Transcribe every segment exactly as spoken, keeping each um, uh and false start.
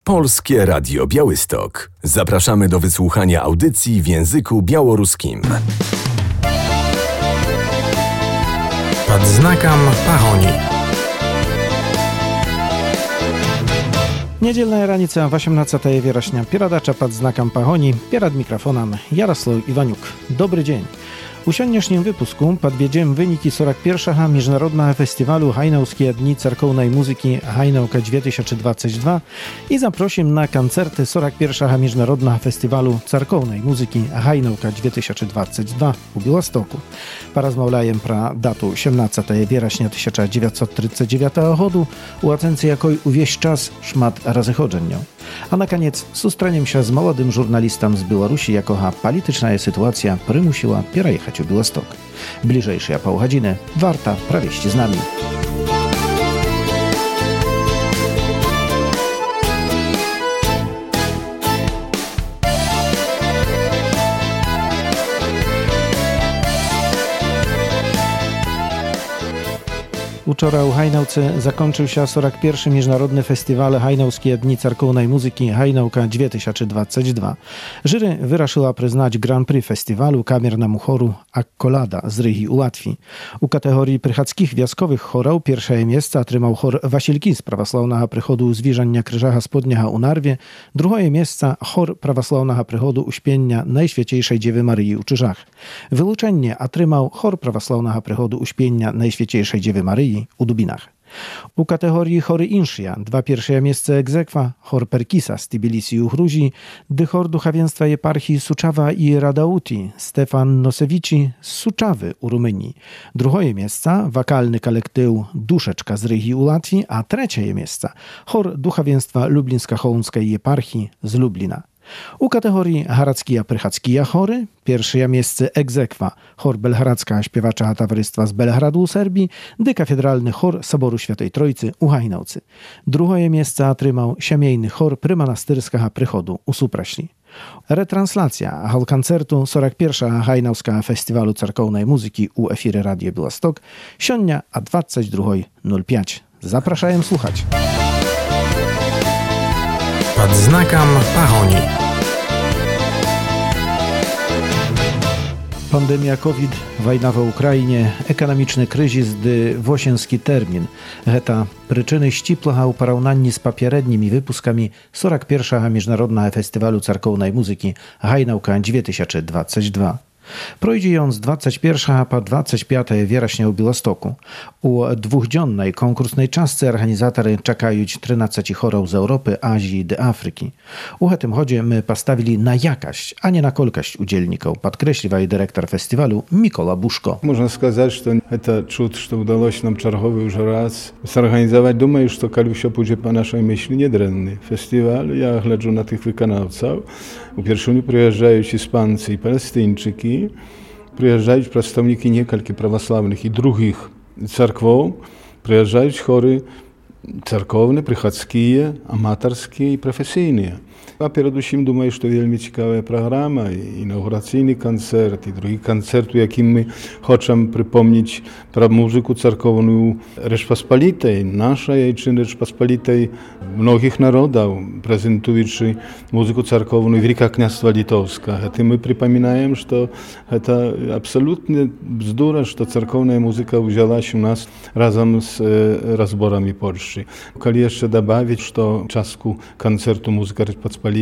Polskie Radio Białystok. Zapraszamy do wysłuchania audycji w języku białoruskim. Pod znakом pahoni. Niedzielna ranica, osiemnastego września, pieradacza pod znakiem pahoni, pierad mikrofonem Jarosław Iwaniuk. Dobry dzień. U dzisiejszym wypusku podwiedziemy wyniki czterdziestego pierwszego Międzynarodowego Festiwalu Hajnałskie Dni Cerkownej Muzyki Hajnałka dwa tysiące dwudziesty drugi i zaprosimy na koncerty czterdziestego pierwszego Międzynarodowego Festiwalu Cerkownej Muzyki Hajnałka dwa tysiące dwudziesty drugi u Białymstoku. Porozmawiamy pro datu osiemnastego września tysiąc dziewięćset trzydziestego dziewiątego roku, u atencji jakoj uwieś czas szmat rozchodzenia. A na koniec sustrzeniemy się z młodym żurnalistą z Białorusi, jakoha polityczna sytuacja przymusiła przejechać u Białystok. Bliżejsze pół godziny warto провести z nami. Wczoraj u Hajnałce zakończył się czterdziesty pierwszy Międzynarodny Festiwal Hajnałskie Dni Cerkownej Muzyki Hajnałka dwa tysiące dwudziesty drugi. Jury wyraszyła przyznać Grand Prix festiwalu kamernemu choru Akkolada z Rygi u Łatwii. U kategorii prychackich wioskowych chorał pierwsze miejsce otrzymał chor Wasilki z prawosławnego przychodu Zwierzenia Krzyżacha Spodniacha u Narwie, drugie miejsce chor prawosławnego przychodu Uśpienia Najświętejszej Dziewy Maryi u Czyżach. Wyluczenie otrzymał chor prawosławnego przychodu Uśpienia Najświętejszej Dziewy Maryi u Dubinach. U kategorii chory Inszia dwa pierwsze miejsce egzekwa chor Perkisa z Tbilisi u Gruzji, gdy chor duchowieństwa eparchii Suczawa i Radauti Stefan Nosewici z Suczawy u Rumunii. Drugie miejsce wokalny kolektyw Duszeczka z Rygi u Łatwii, a trzecie miejsce chor duchowieństwa Lublińsko-Chołomskiej eparchii z Lublina. U kategorii harackie prychackie chory pierwsze miejsce egzekwa chor Belharadzka Śpiewacza Towarzystwa z Belgradu u Serbii, gdy katedralny chor Soboru Świętej Trójcy u Hajnałcy. Drugie miejsce otrzymał siemiejny chor prymonastyrskiego przychodu u Supraśli. Retranslacja hol koncertu czterdziestego pierwszego Hajnałskiego Festiwalu Cerkownej Muzyki u efiry Radio Białystok siądnia a dwudziesta druga nul pięć. Zapraszam słuchać. Pod znakiem pahoni. Pandemia COVID, wojna w Ukrainie, ekonomiczny kryzys, dy wosienski termin. Heta przyczyny ścipłego u porównaniu z poprzednimi wypuskami czterdziestego pierwszego Międzynarodowego Festiwalu Cerkownej Muzyki Hajnałka dwa tysiące dwudziesty drugi. Projdzie on z dwudziestego pierwszego po dwudziestego piątego września u Białymstoku. U dwudziennej konkursnej czasce organizatory czekają trzynaście chorów z Europy, Azji i Afryki. U tym chodzie my postawili na jakość, a nie na kolkość udzielników, podkreśliwa dyrektor festiwalu Mikola Buszko. Można сказать, что это чуд, что удалось нам черговый уже раз zorganizować. Думаю, что коли все pójdzie po naszej myśli, nieдренny festiwal. Ja гляджу na tych wykonawców. U pierwszego przyjeżdżają Hiszpancy i Palestyńczyki. Przyjeżdżają przedstawniki niektórych prawosławnych i drugich cerkwow. Przyjeżdżają chory cerkowne, prychackie, amatorskie i profesyjne. A przede wszystkim думаю, что veľmi ciekawa programa, i inauguracyjny koncert, i drugi koncert, jakim my chcemy przypomnieć про muzykę cerkowną Rzeczpospolitej, naszej czy Rzeczpospolitej mnogich narodów, prezentujący muzykę cerkowną Wielkiego Kniastwa Litowskiego. I my przypominamy, że to absolutnie bzdura, że cerkowna muzyka wzięła się u nas razem z rozborami Polski. Kiedy jeszcze dodawać, że czasku koncertu muzyka Rzeczpospolitej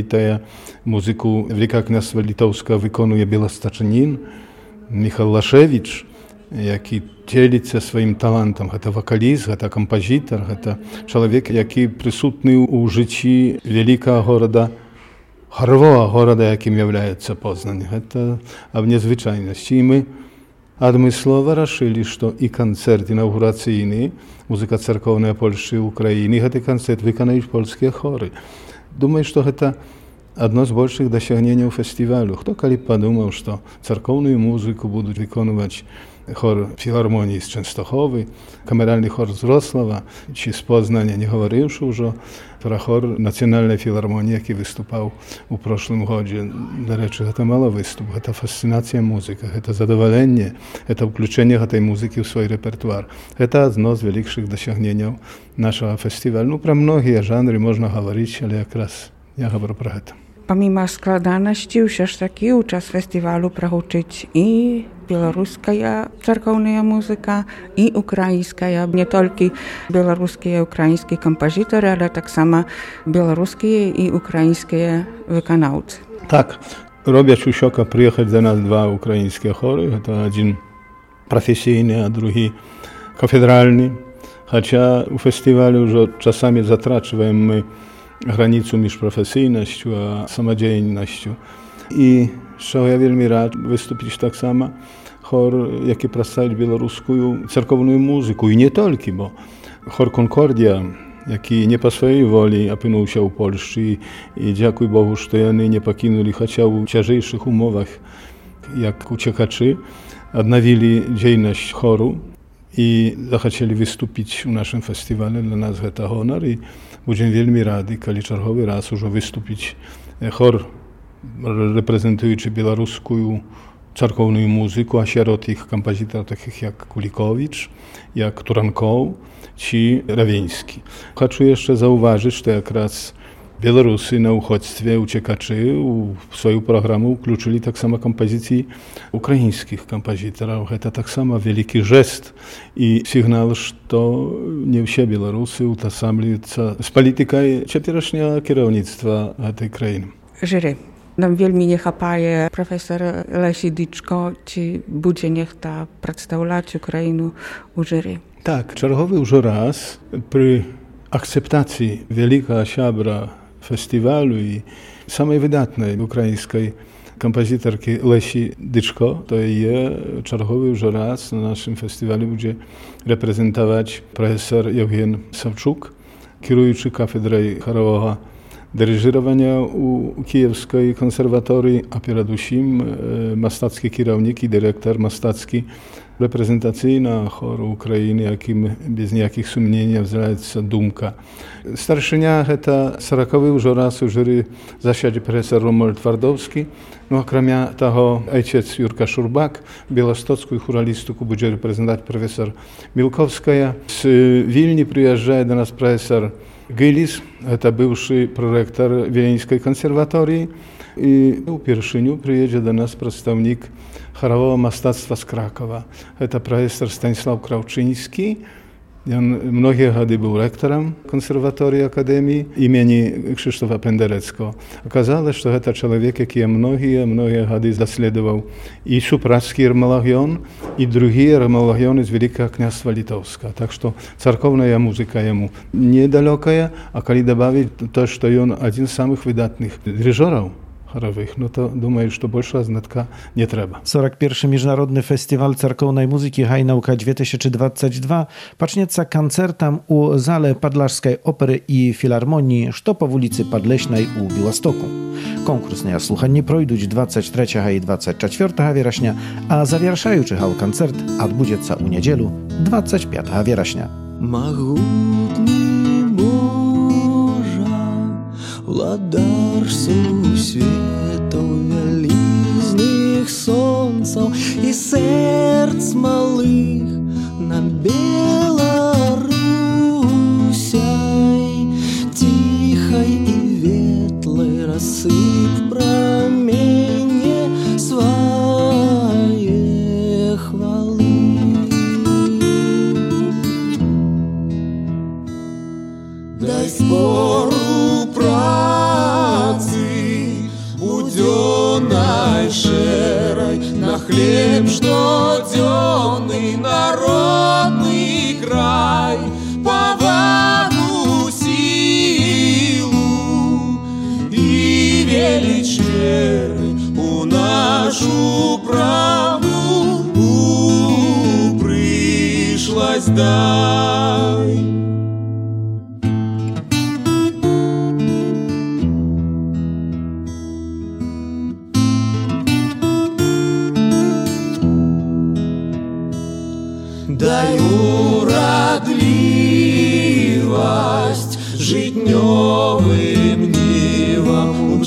muzyku Wielkiego Kniastwa Litowskiego wykonuje Białostoczanin Michał Laszewicz, jaki dzieli się swoim talentem. To wokalist, to kompozytor, to człowiek, jaki przysutny u życiu wielkiego goroda, chorowego goroda, jakim jest Poznań. To w niezwyczajności. I my odmysłowo решили, że i koncert inauguracyjny, muzyka cerkowna Polski i Ukrainy, i ten koncert wykonają polskie chory. Думаю, что это одно из больших достижений фестиваля. Кто коли подумал, что церковную музыку будут выконывать chor Filharmonii z Częstochowy, kameralny chor z Wrocława, czy z Poznania, nie говоривши уже про хор Національної філармонії, який виступав у прошлому годі. До речі, це мало виступ, це фасцинація музики, це задоволення, це включення цієї музики в свій репертуар. Це одне з великих досягнень нашого фестивалю. Ну, про многі жанри можна говорити, але якраз я говорю про це. Pomimo składaności, już taki uczas festiwalu prahuczyć i białoruska cerkowna muzyka, i ukraińska, nie tylko białoruskie i ukraińskie kompozytory, ale tak samo białoruskie i ukraińskie wykonawcy. Tak, robię Ciusioka przyjechać do nas dwa ukraińskie chory, to jeden profesjonalny, a drugi kafedralny. Chociaż u festiwalu już czasami zatraczujemy granicą między profesjonalnością a samodzielnością. I що я вельми рад виступити так само хор, який представить білоруську церковну музику. І не тільки, бо хор Конкордія, який не по своїй волі опинився у Польщі, і дякую Богу, що вони не покинули, хоча у тяжейших умовах, як uciekaczy, odnowili działalność choru i zachcieli wystąpić u naszym festiwalu. Dla nas to honor i będziemy wielmi radi, kiedy czerwowy raz już wystąpić chor reprezentujący białoruską cerkowną muzykę, a wśród tych kompozytorów takich jak Kulikowicz, jak Turankow czy Rawiński. Chcę jeszcze zauważyć, że jak raz Białorusy na uchodźstwie, uciekaczy w swoją programu wkluczyli tak samo kompozycji ukraińskich kompozytorów. To tak samo wielki gest i sygnał, że nie wszyscy Białorusy utożsamiają z polityką теперішнього kierownictwa tej krainy. Jury. Nam wielmi nie chapaje profesor Lesi Dyczko, czy będzie niech ta przedstawiać Ukrainę u jury. Tak, czerwowy już raz przy akceptacji wielkiego siabra festiwalu i samej wydatnej ukraińskiej kompozytorki Lesi Dyczko, to jest czerwowy już raz na naszym festiwalu będzie reprezentować profesor Eugen Sawczuk, kierujący kafedraj chorowego dyryżowania u Kijewskiej konserwatorii, a przede wszystkim mastacki kierownik i dyrektor mastacki reprezentacyjna choru Ukrainy, jakim bez jakich sumienia wzraca dumka. Starszynia to sorokowy już raz u jury zasiadzie profesor Romuald Twardowski, no a kromia tego ojciec Jurka Szurbak, białostocką churalistyku będzie reprezentować profesor Milkowska. Z Wilni przyjeżdża do nas profesor Gylis, to bywszy prorektor Wileńskiej konserwatorii, i u pierwszyniu przyjedzie do nas przedstawnik chorowego mastactwa z Krakowa. To profesor Stanisław Krawczyński. On mnogie lata był rektorem konserwatorii Akademii imieni Krzysztofa Pendereckiego. Okazało się, że to człowiek, jaki mnogie, mnogie lata zasledował i Suprawski Ermalagion, i drugi Ermalagiony z Wielkiego Kniastwa Litowska. Tak, że cerkowna muzyka jemu niedaleka, a kiedy dobawić to, że on jeden z samych wydatnych dyryżorów chorowych, no to думаю, że больше znatka nie trzeba. сорок pierwszy Międzynarodny Festiwal Cerkownej Muzyki Hajnałka dwa tysiące dwadzieścia dwa pacznieca koncertam u Zale Padlarskiej Opery i Filharmonii, što po ulicy Padleśnej u Białostoku. Konkursne słuchanie projdą dwudziestego trzeciego i dwudziestego czwartego września, a zawierszający hał koncert odbędzie się u niedzielu dwudziestego piątego września. Владарцу свету вялізних сонцаў і сэрц малых на Беларусяй ціхай і ветлай расып прамене свае хвалы. Дай спору шерай на хлеб штодзённый народный край, повагу, силу и величь веры у нашу правду пришлась дай.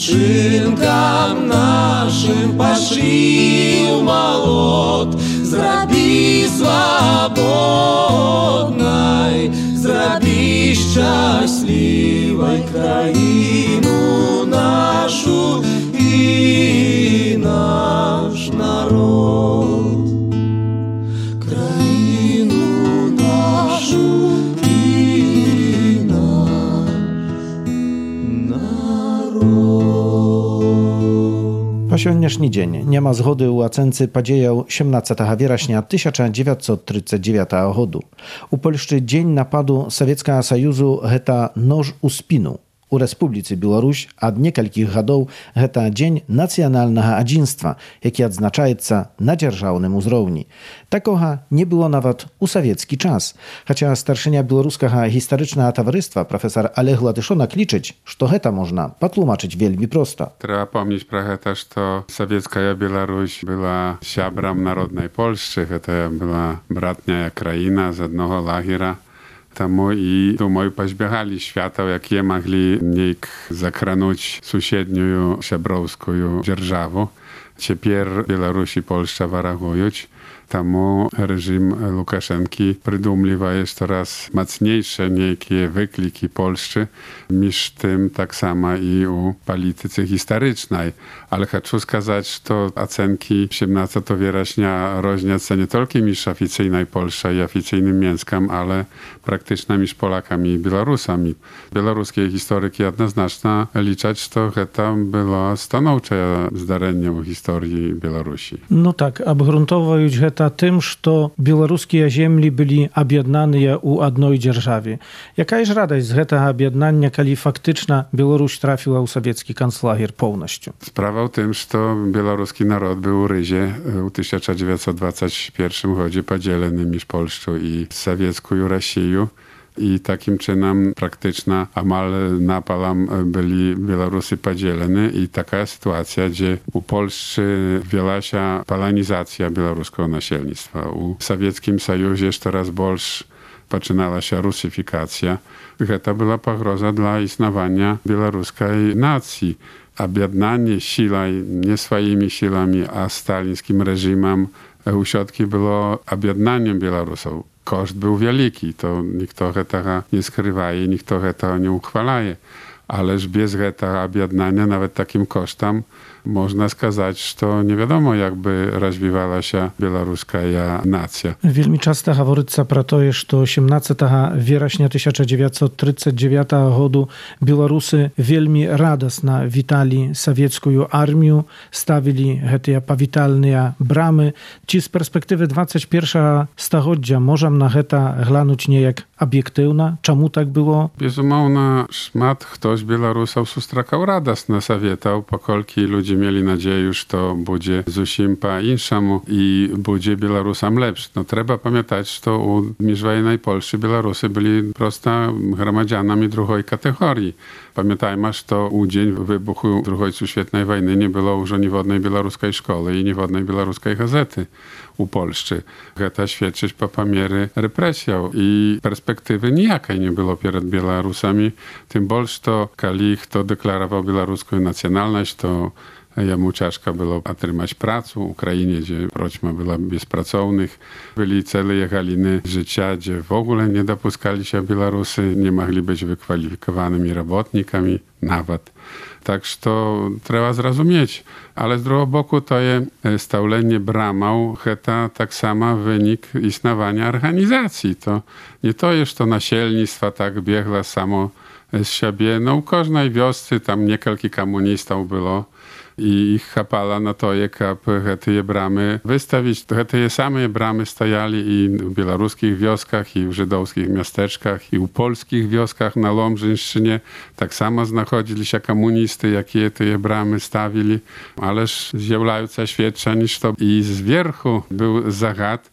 Дзяўчынкам нашым пашыў малот, зрабі свабоднай, зрабі шчаслівай краіну нашу і наш народ. Краіну нашу і наш народ. Po сегодняшний день няма згоды у ацэнцы падзеяў сямнаццатага верасня тысяча дзевяцьсот трыццаць дзевятага году. У Польшчы дзень нападу Савецкага Саюзу гэта нож у спіну. У Рэспубліцы Беларусь ад некалькіх гадоў гэта дзень нацыянальнага адзінства, які адзначаецца на дзяржаўным узроўні. Такога не было нават у савецкі час. Хаця старшыня беларускага гістарычнага таварыства прафесар Олег Латышонак лічыць, што гэта можна патлумачыць вельмі проста. Трэба помніць пра гэта, што савецкая Беларусь была сябрам народнай Польшчы, гэта была братняя краіна з аднаго лагера. Таму і, думаю, пазбягалі святаў, якія маглі нейк закрануць суседнюю сяброўскую дзяржаву. Цяпер Беларусь і Польшча варагуюць. Таму рэжым Лукашэнкі прыдумлівае штораз мацнейшыя нейкія выклікі Польшчы, між тым таксама і ў палітыцы гістарычнай. Але хачу сказаць, што ацэнкі сямнаццатага верасня розняцца не толькі між афіцыйнай Польшчай і афіцыйным Менскам, але практычна між Полакамі і беларусамі. Беларускія гісторыкі адназначна лічаць, што гэта было станоўчае здарэнне ў гісторыі Беларусі. Ну так, абгрунтоўваюць гэта тым, што беларускія землі былі аб'яднаныя ў адной дзяржаве. Якая ж радасць з гэтага аб'яднання, калі фактычна Беларусь трапіла ў савецкі канцлагер поўнасцю? Справа ў тым, што беларускі народ быў у рызе ў тысяча дзевяцьсот дваццаць першым годзе падзелены між Польшчу і савецкую Расію. I takim czynem praktyczna amal napalem byli Białorusy podzieleni i taka sytuacja, gdzie u Polski wiela się polonizacja białoruskiego nasielnictwa. U Sowieckim Sojuzie coraz больше zaczynała się rusyfikacja. To była pogroza dla istnienia białoruskiej nacji. Objednanie siłami, nie swoimi siłami, a stalińskim reżimem u środki było objednaniem Białorusów. Koszt był wielki, to nikt tego nie skrywa i nikt tego nie uchwala. Ależ bez tego objednania, nawet takim kosztem, można сказать, что не wiadomo, jakby rozwijała się białoruska nacja. Wielmi często говорится про то, что сямнаццатага верасня тысяча дзевяцьсот трыццаць дзевятага году беларусы вельми радостно вітали советскую армию, ставили гэтыя павітальныя брамы. Ці з перспектывы двадцять першага стагоддзя можам на гэта глянуць неяк аб'ектыўна? Чаму так было? Безумоўна, шмат хто з беларусаў сустракаў радасна саветаў, паколькі людзі mieli nadzieję, że to będzie zusim po inszemu i będzie Białorusam lepszy. No trzeba pamiętać, że u międzywojennej Polski Białorusy byli prosto gromadzianami drugiej kategorii. Pamiętajmy, że to u dzień wybuchu drugiej świetnej wojny nie było już niewodnej białoruskiej szkoły i niewodnej białoruskiej gazety u Polszczy. To świadczy po pomiery represją i perspektywy nijakiej nie było przed Białorusami. Tym bardziej, to kiedy kto deklarował białoruską nacjonalność, to jemu ciężko było otrzymać pracę w Ukrainie, gdzie proćma była bezpracownych. Byli całe galiny życia, gdzie w ogóle nie dopuszczali się Białorusy, nie mogli być wykwalifikowanymi robotnikami nawet. Tak, że to trzeba zrozumieć. Ale z drugiego boku to jest stałlenie bramał, to tak samo wynik istnienia organizacji. To nie to jest to nasielnictwo tak biegło samo z siebie. No u każdej wiosce tam niekielki komunistów było i ich chapala na to, jak te bramy wystawić. Te same bramy stajali i w białoruskich wioskach, i w żydowskich miasteczkach, i w polskich wioskach na Łomżyńszczynie. Tak samo znachodzili się komunisty, jakie te bramy stawili. Ależ zjawiające świadczeń, że i z wierchu był zagad,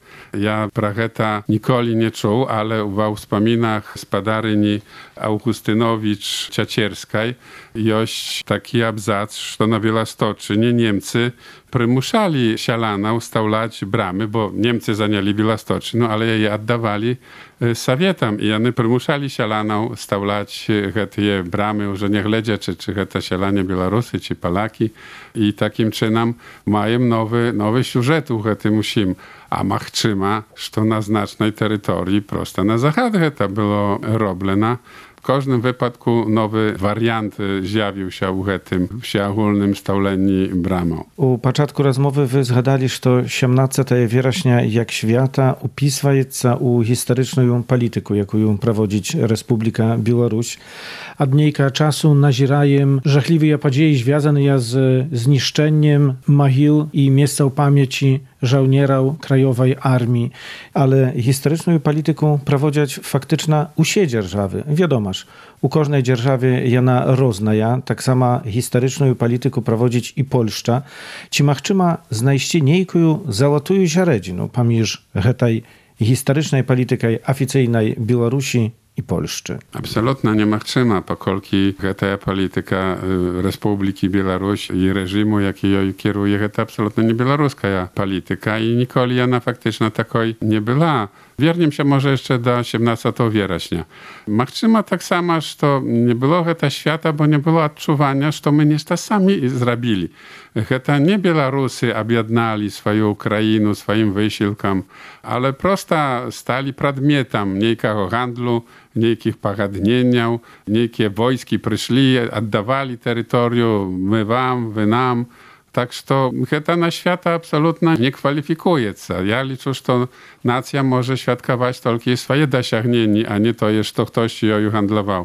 Ja pra гэта ніколі не чуў, але ва ўспамінах спадарыні Augustynowicz Ciacierskaj ёсць такі абзац, што на Białostocczynie Niemcy прымушалі сяланаў стаўляць брамы, бо немцы занялі Białostocczyну, але яе аддавалі саветам, і яны прымушалі сяланаў стаўляць гэтыя брамы, уже не гледзячы, чи гэта сяляне беларусы, ці палакі. І такім чынам маем новы, новы сюжэт у гэтым усім. А магчыма, што на значнай тэрыторыі проста на захад гэта было роблена. W każdym wypadku nowy wariant zjawił się u гэтym всеагульным стаўленні брамаў. У пачатку размовы вы згадалі, што сямнаццатае верасня як свята упісваецца ў гістарычную палітыку, якую праводзіць Рэспубліка Беларусь. Ад нейкага часу назіраем жахлівыя падзеі, звязаныя з знішчэннем магіл і месцаў памяці żołnierał Krajowej Armii, ale historyczną politykę prowadzić faktyczna usie dzierżawy. Wiadomoż, u każdej dzierżawy jana roznaja, tak sama historyczną politykę prowadzić i Polszcza. Ci machczyma znajście niejką załatują ziaredzinu, pamięż hetaj historycznej polityki oficyjnej Białorusi i Polszczy. Absolutnie nie machczyma, pokolki ta polityka Republiki Białoruś i reżimu, jaki ją kieruje, to absolutnie nie białoruska polityka i nikoli ona faktycznie takiej nie była. Wiernim się może jeszcze do siedemnastego września. Machczyma tak samo, że nie było tego świata, bo nie było odczuwania, że my nie to sami zrobili. To nie Białorusy objednali swoją Ukrainę swoim wysiłkom, ale prosto stali przedmiotem niejkiego handlu, niejkich pogadnieniów, niejakie wojski przyszli, oddawali terytorium, my wam, wy nam. Tak, że to na świata absolutnie nie kwalifikuje się. Ja liczę, że nacja może świadkować tylko swoje dosięgnięcia, a nie to, że ktoś ją handlował.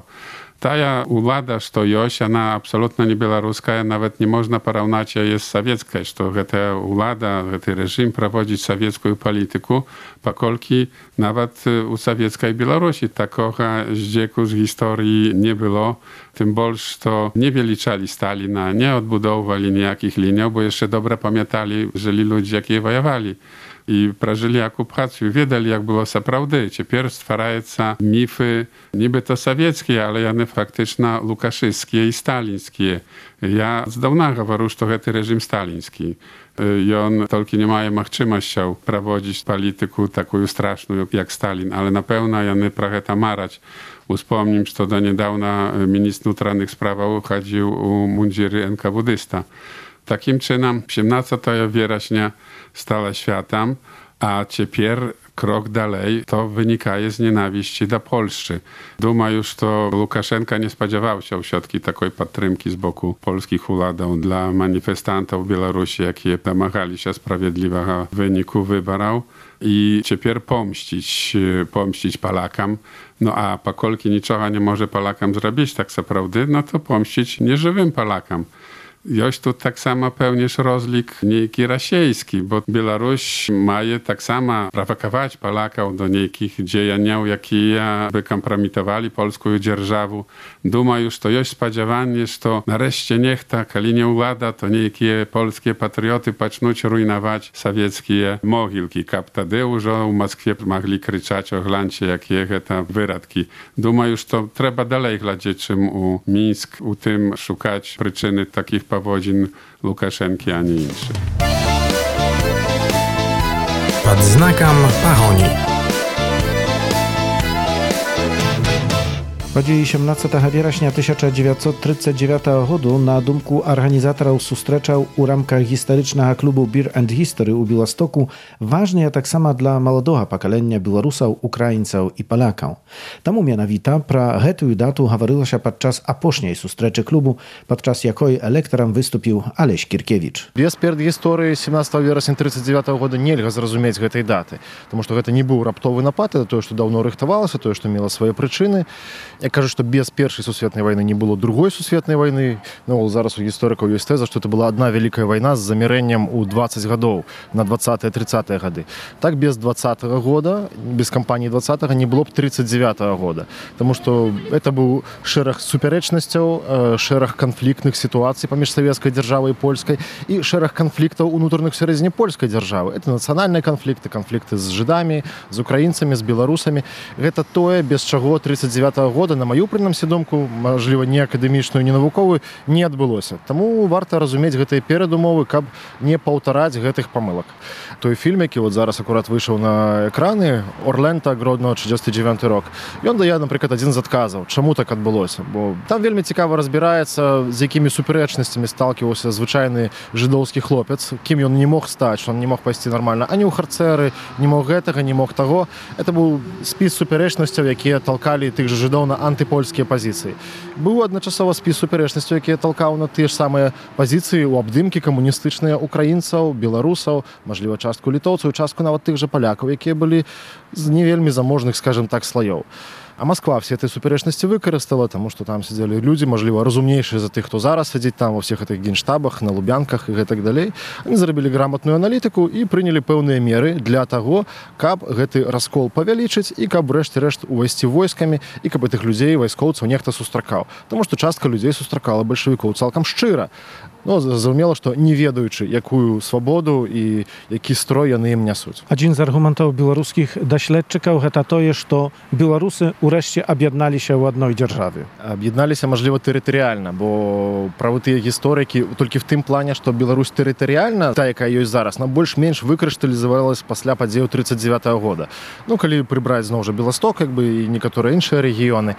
Ta uwada, że jest, ona absolutnie nie białoruska, nawet nie można porównać jej z sowiecką, że ta uwada, ten reżim prowadzi sowiecką politykę, pokolki nawet u sowieckiej Białorusi takiego zdzieku z historii nie było. Tym bardziej, że nie wyliczali Stalina, nie odbudowali nijakich linii, bo jeszcze dobrze pamiętali, żyli ludzie, jakie wojowali. I przeżyli okupację, wiedzieli, jak było naprawdę. Teraz stwarają mify niby to sowieckie, ale one faktycznie łukaszyskie i stalińskie. Ja z dawna mówię, że to reżim staliński. I on tylko nie ma możliwości prowadzić politykę taką straszną jak Stalin, ale na pewno one prawie marać. Uspomnim, że do niedawna minister wnętrznych spraw chodził u mundziry en ka wu dysta. Takim czynem siedemnastego września stała światem, a teraz krok dalej to wynika z nienawiści do Polszczy. Duma już to Łukaszenka nie spodziewał się ośrodki takiej podtrzymki z boku polskich władów dla manifestantów w Białorusi, jakie domagali się sprawiedliwego wyniku wyborów i teraz pomścić, pomścić Polakom. No a pokolki niczego nie może Polakom zrobić tak naprawdę, no to pomścić nieżywym Polakom. Jest tu tak samo pełnisz rozlik niejki rasiejski, bo Białoruś ma tak samo prowokować Polaków do niejkich działań, jakie by kompromitowali polską dzierżawę. Duma już to jest spodziewanie, że to nareszcie niech ta, kali nie uwada, to niejkie polskie patrioty pacznąć rujnować sowieckie mogilki. Kap Tadeusz w Moskwie mogli kryczać o glancie, jakie to wyradki. Duma już to trzeba dalej glądać, czym u Mińsk, u tym szukać przyczyny takich powodzin Łukaszenki, a nie innych. Pod znakiem Pahoni. Podії siedemnastego września tysiąc dziewięćset trzydziestego dziewiątego roku na dumku organizatorów sustrzeczał u ramkach historycznego klubu Beer and History u Białostoku ważny, a tak samo dla młodego pokolenia Białorusów, Ukraińców i Polaków. Tamu mianowita pra hetую datu hawaryło się podczas apośniej sustreczy klubu, podczas jakiej elektorem wystąpił Aleś Kirkiewicz. Bez предыстории siedemnastego września trzydziestego dziewiątego roku нельга zrozumieć tej daty, потому что это не był raptowy napad, to, что давно рыхтовалось, to, что miało swoje przyczyny. Я кажу, што без першай сусветнай вайны не было другой сусветнай вайны. Ну, зараз у гісторыкаў ёсць тэза, што это была адна вялікая вайна з замірэннем у дваццаць гадоў на двадцатыя тридцатыя гады. Так без двадцатага года, без кампаніі двадцатага не было б тридцать девятого года. Таму што это быў шэраг супярэчнасцяў, шэраг канфліктных сітуацый паміж савецкай дзяржавай і польскай і шэраг канфліктаў унутраных сярэдзіне польскай дзяржавы. Это нацыянальныя канфлікты, канфлікты з жыдамі, з украінцамі, з беларусамі. Гэта тое, без чаго тридцать девятого года, на маю прынамсі думку, мажліва, не акадэмічную, не навуковую, не адбылося. Таму варта разумець гэтыя перадумовы, каб не паўтараць гэтых памылак. Той фільм, які вот зараз акурат выйшаў на экраны, «Орленто. Гродно шэсцьдзесят девятый рок», ён дае, напрыклад, адзін з адказаў, чаму так адбылося. Бо там вельмі цікава разбіраецца, з якімі суперечнасцямі сталківаўся звычайны жыдоўскі хлопец, кім ён не мог стаць, што он не мог пайсці нармальна, ані ў харцэры, не мог гэтага, не мог таго. Это быў спіс суперечнасцяў, якія талкалі тых жа жыдоў на антыпольскія пазіцыі. Быў адначасова спіс суперечнасцяў, якія талкаў на тыя ж самыя пазіцыі ў абдымкі камуністычныя украінцаў, беларусаў, мажліва, частку літоўцаў, частку нават тых жа палякаў, якія былі з не вельмі заможных, скажем так, слаёў. А Москва все этой суперечности выкарыстала, тому что там сидели люди, можливо, разумнейшие за тых, кто зараз сидит там во всех этих генштабах, на Лубянках и так далее. Они заробили грамотную аналитику и приняли пэўныя меры для того, каб гэты раскол павялічыць и каб рэшт-рэшт увайсці войскамі и каб этих людей, вайскоўцаў, нехта сустракаў. Потому что частка людей сустракала бальшавікоў цалкам шчыра. Ну, зразумела, што не ведаючы, якую свабоду і які строй яны ім нясуць. Адзін з аргументаў беларускіх даследчыкаў гэта тое, што беларусы ўрэшце аб'ядналіся ў адной дзяржаве. Аб'ядналіся, мажліва, тэрытарыяльна, бо правы тыя гісторыкі толькі в тым плане, што Беларусь тэрытарыяльна, та, якая ёсць зараз, на больш-менш выкрышталізавалась пасля падзеяў тридцать девятого года. Ну, калі прыбраць зноў жа Беласток, як бы, і некаторыя іншыя рэгіёны.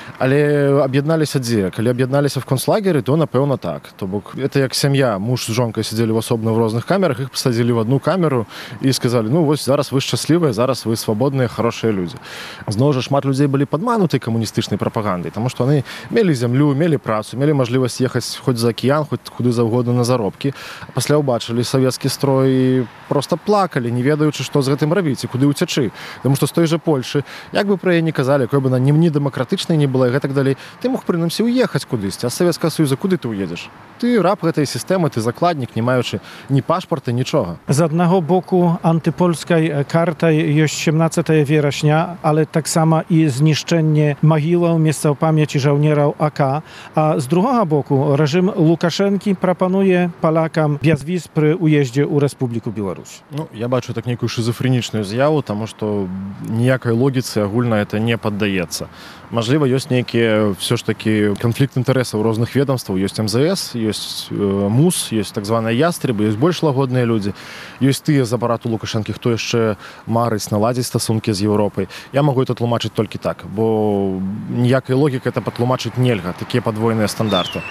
Але аб'ядналіся дзе? Калі аб'ядналіся в концлагеры, то, напэўна, так. То бок, это як сям'я, муж з жонкай сидзелі асобна в розных камерах, іх пасадзілі в одну камеру і сказалі, ну, вось зараз вы шчаслівыя, зараз вы свабодныя, хорошыя людзі. Зноў жа, шмат людзей былі падмануты камуністычнай прапагандай, таму што яны мелі зямлю, мелі працу, мелі мажлівасць ехаць хоць за акіян, хоць куды заўгодна на заробкі. А пасля ўбачылі савецкі строй і проста плакалі, не ведаючы, што з гэтым рабіць і куды ўцячы. Таму што з той жа Польшы, як бы пра яе не казалі, якой бы она не дэмакратычнай не была, гэтак далей, ты мог прынамсі уехаць кудысьці, а з Савецкага Союза куды ты уедзеш? Ты раб гэтай сістэмы, ты закладнік, не маючы ні пашпарта, нічога. З аднаго боку антыпольскай картай ёсць сямнаццатого верасня, але таксама і знішчэнне магілаў, месцаў памяці жаўнераў АК. А з другога боку рэжым Лукашэнкі прапануе палякам бязвіз пры уездзе ў Рэспубліку Беларусь. Ну, я бачу так нейкую шизофренічную з'яву, таму што ніякай логіцы агульна это не паддаецца. Мажліва, ёсць нейкія все ж такі канфлікт інтарэсаў розных ведомстваў, ёсць эм зэ эс, ёсць э, МУС, ёсць так званыя ястребы, ёсць больш лагодныя людзі, ёсць тыя з апарату Лукашэнкі, хто яшчэ марыць наладзіць стасункі з Еўропай. Я магу это тлумачыць толькі так, бо ніякай логікі это патлумачыць нельга, такія падвойныя стандарты.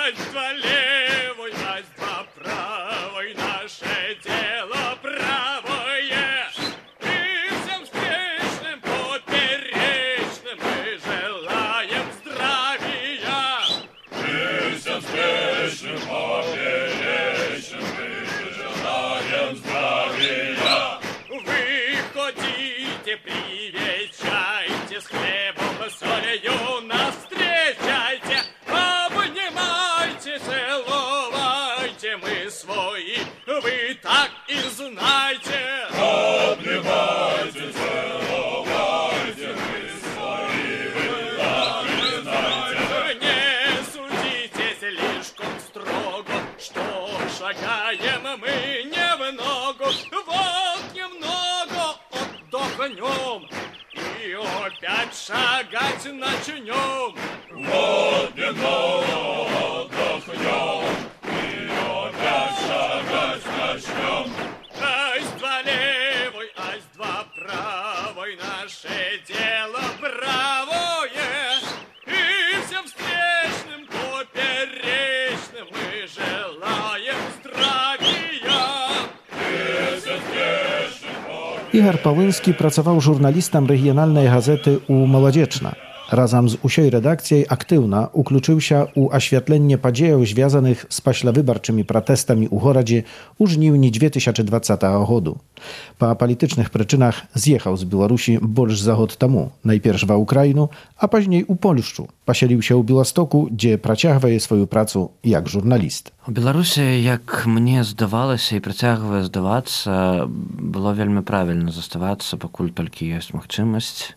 Шагать начнем, вот немного отдохнем, и опять шагать начнем. Ась-два левой, ась-два правой, наше дело правое, и всем встречным поперечным мы желаем здравия. И всем встречным Igor Pałynski pracował żurnalistem regionalnej gazety u Молодечна. Разам з усёй рэдакцыяй актыўна уключыўся ў асвятленне падзеяў, звязаных з паслявыбарчымі пратэстамі ў горадзе ў жніўні дзве тысячы дваццатага году. Па палітычных прычынах з'ехаў з Беларусі больш за год таму, найперш ва Ўкраіну, а пазней у Польшчу. Пасяліўся ў Беластоку, дзе працягвае сваю працу як журналіст. У Беларусі, як мне здавалася і працягвае здавацца, было вельмі правільна заставацца, пакуль толькі ёсць магчымасць.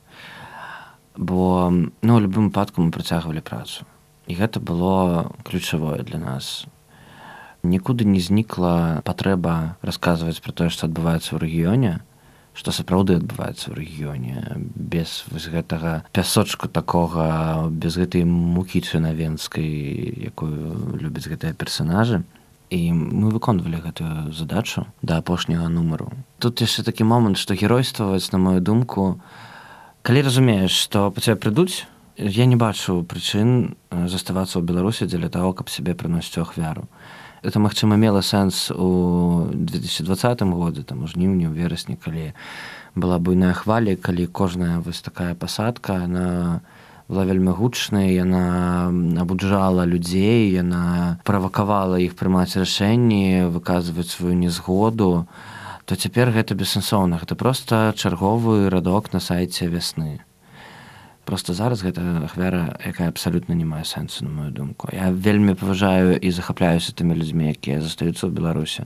Бо ну, у любым выпадку мы працягвалі працу. І гэта было ключавое для нас. Нікуды не знікла патрэба расказваць пра тое, што адбываецца ў рэгіёне, што сапраўды адбываецца ў рэгіёне, без вось гэтага пясочку такога, без гэтай мукі чынавенскай, якую любяць гэтыя персанажы. І мы выконвалі гэтую задачу да апошняга нумару. Тут яшчэ такі момант, што геройстваваць, на мою думку, калі разумееш, што па цябе прыйдуць, я не бачу прычын заставацца ў Беларусі дзеля таго, каб сябе прыносіць у ахвяру. Это, магчыма, мела сэнс у две тысячи двадцатым годзе, там, у жніўні, у верасні, калі была буйная хваля, калі кожная вось такая пасадка, яна была вельмі гучнай, яна абуджала людзей, яна правакавала іх прымаць рашэнні, выказваць сваю незгоду, то цяпер гэта бессэнсоўна. Гэта проста чарговы радок на сайце вясны. Проста зараз гэта ахвяра, якая абсалютна не мае сэнсу, на мою думку. Я вельмі паважаю і захапляюся тымі людзьмі, якія застаюцца ў Беларусі.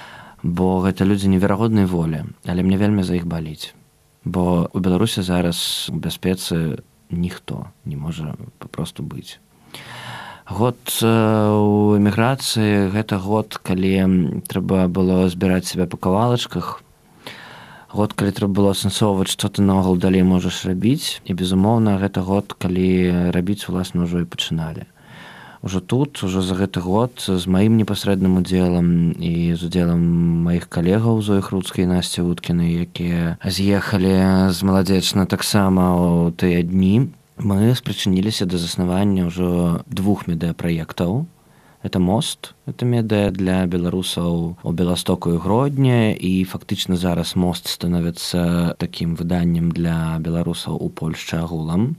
Бо гэта людзі неверагоднай волі, але мне вельмі за іх баліць. Бо ў Беларусі зараз у бяспецы ніхто не можа папросту быць. Год у эміграцыі, гэта год, калі трэба было збіраць сябе па кавалачках, год, калі трэба было асэнсоўваць, што ты наогул далей можаш рабіць, і, безумоўна, гэта год, калі рабіць, уласна, ўжо і пачыналі. Ужо тут, ужо за гэты год, з маім непасрэдным удзелам і з удзелам маіх калегаў Зоі Хруцкай і Насці Уткінай, якія з'ехалі з Маладзечна таксама ў тыя дні, мы спрычыніліся да заснавання ўжо двух медыапраектаў. Это «Мост», это медыа для беларусаў у Беластоку і Гродні, і фактычна зараз «Мост» становіцца такім выданнем для беларусаў у Польшчы агулам.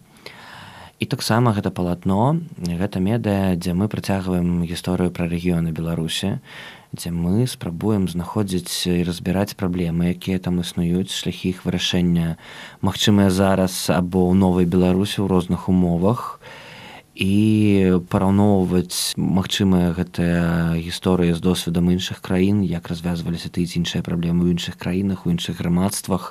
І таксама гэта палатно, гэта медыа, дзе мы працягваем гісторыю пра рэгіёны Беларусі, дзе мы спрабуем знаходзіць і разбіраць праблемы, якія там існуюць, шляхі іх вырашэння, магчымыя зараз або ў новай Беларусі ў розных умовах, і параўноўваць магчымыя гэтыя гісторыі з досведам іншых краін, як развязваліся тыя ці іншыя праблемы ў іншых краінах, у іншых грамадствах,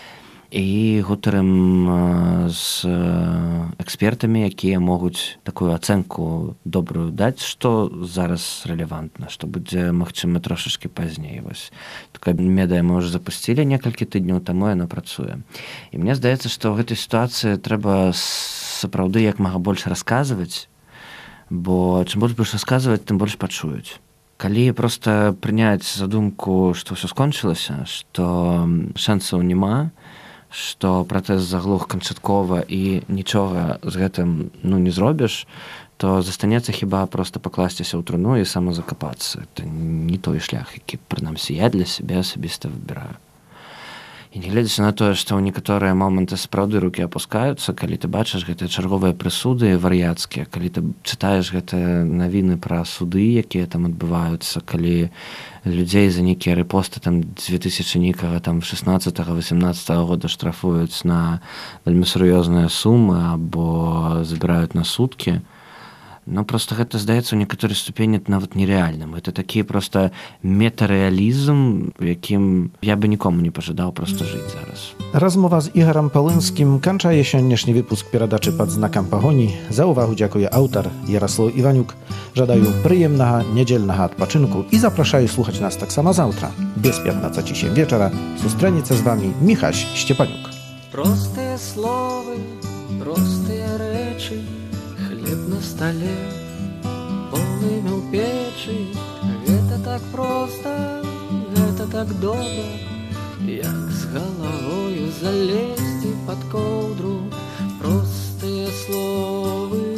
і гутарым з экспертамі, якія могуць такую ацэнку добрую даць, што зараз рэлевантна, што будзе, магчыма, трошачкі пазней. Вось такое медыа мы ўжо запусцілі некалькі тыдняў таму, яно працуе. І мне здаецца, што ў гэтай сітуацыі трэба сапраўды як мага больш расказваць, бо чым больш будзеш расказваць, тым больш пачуюць. Калі проста прыняць задумку, што ўсё скончылася, што шансаў няма, што пратэст заглух канчаткова і нічога з гэтым ну, не зробіш, то застанецца хіба проста пакласціся ў труну і самазакапацца. Это не той шлях, які, прынамсі, я для сябе асабіста выбіраю. І не гледзячы на тое, што ў некаторыя моманты сапраўды рукі апускаюцца, калі ты бачыш гэтыя чарговыя прысуды вар'яцкія, калі ты чытаеш гэтыя навіны пра суды, якія там адбываюцца, калі людзей за нейкія рэпосты там дзве тысячы нейкага там шаснаццатага васямнаццатага года штрафуюць на вельмі сур'ёзныя сумы або забіраюць на суткі. Ну, просто гэта здаецца ў некаторай ступені нават нерэальным. Это такі проста метарэалізм, якім я бы нікому не пажадаў проста жыць зараз. Размова з Ігорам Палынскім канчае сённяшні выпуск перадачы «Пад знакам пагоні». За ўвагу дзякуе аўтар Яраслаў Іванюк. Жадаю прыемнага нядзельнага адпачынку і запрашаю слухаць нас таксама заўтра. Без пятнадцати сем вечара сустрэнецца з вамі Міхась Сцепанюк. Простыя словы, простыя рэчы, хлеб на столе, полымя ў печы. Гэта так проста, гэта так добра, як з галавою залезці пад коўдру. Простыя словы,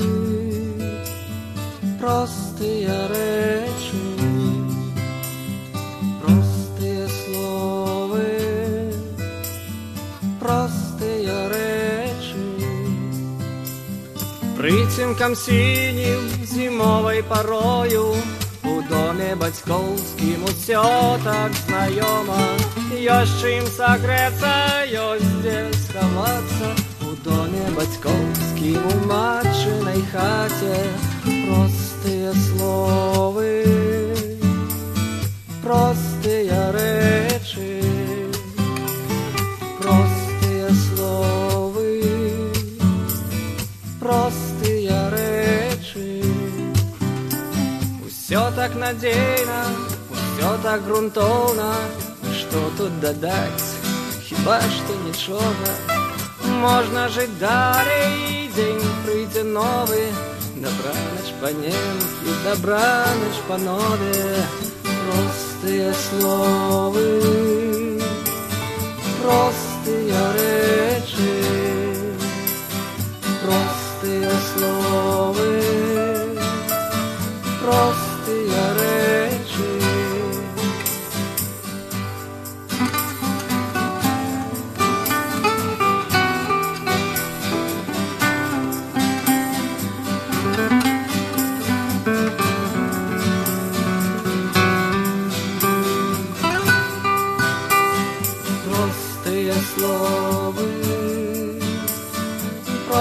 простыя рэчы, простыя словы, простыя рэчы. сукенкам синим зимовой порою. У доме батьківським усё так знайомо. Ёсць чым сагрэцца, ёсць дзе схавацца. У доме батьківським у матчынай хаце. Простыя словы, простыя рэчы, простыя словы, простыя рэчы. Усё так надзейна, усё так грунтоўна. Што тут дадаць? Хіба што нічога. Можна жыць далей, дзень прыйдзе новы. Добраноч, паненкі, добраноч, панове. Простыя словы, простыя рэчы, простыя словы, простыя рэчы. Простыя словы,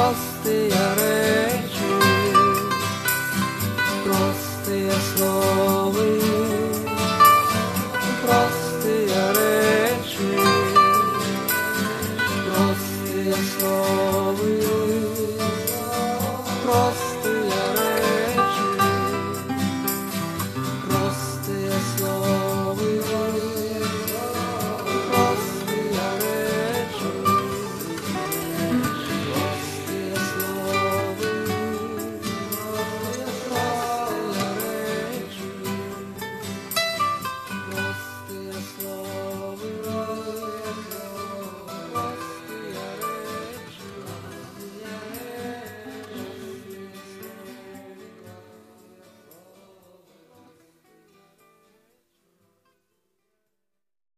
простыя рэчы, простыя словы.